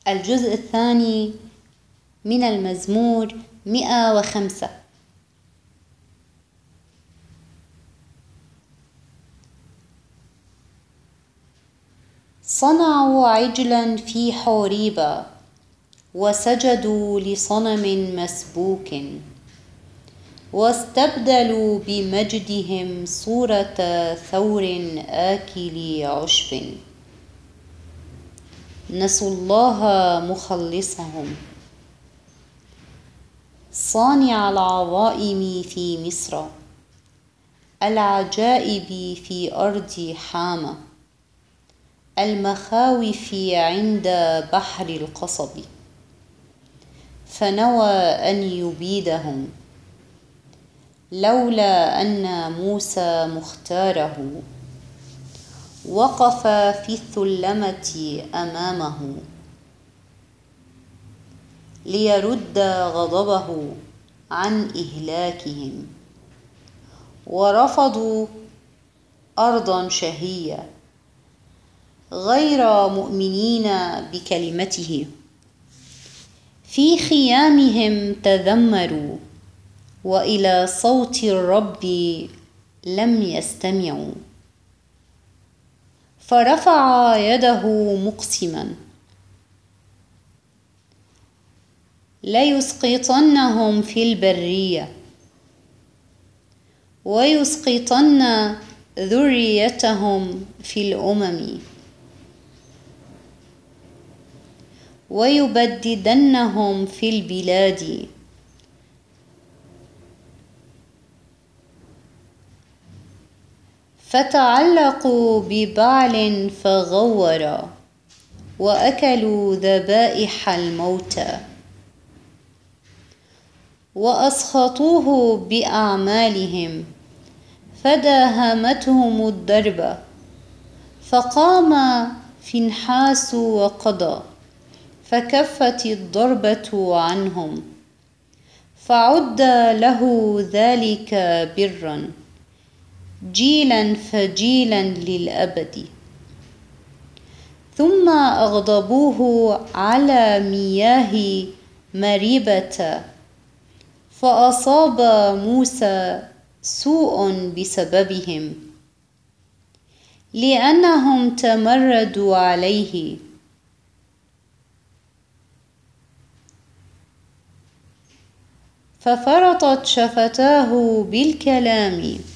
الجزء الثاني من المزمور 105. صنعوا عجلا في حوريب وسجدوا لصنم مسبوك، واستبدلوا بمجدهم صورة ثور آكل عشب. نسوا الله مخلصهم، صانع العظائم في مصر، العجائب في أرض حامة، المخاوف عند بحر القصب. فنوى أن يبيدهم لولا أن موسى مختاره، وقف في الثلمة أمامه ليرد غضبه عن إهلاكهم. ورفضوا أرضا شهية غير مؤمنين بكلمته. في خيامهم تذمروا، وإلى صوت الرب لم يستمعوا. فرفع يده مقسما ليسقطنهم في البرية، ويسقطن ذريتهم في الأمم، ويبددنهم في البلاد. فتعلقوا ببعل فغورا، وأكلوا ذبائح الموتى، وأسخطوه بأعمالهم، فداهمتهم الدرب. فقام فنحاس وقضى، فكفت الضربة عنهم، فعد له ذلك برا جيلا فجيلا للأبد. ثم أغضبوه على مياه مريبة، فأصاب موسى سوء بسببهم، لأنهم تمردوا عليه. ففرطت شفتاه بالكلام،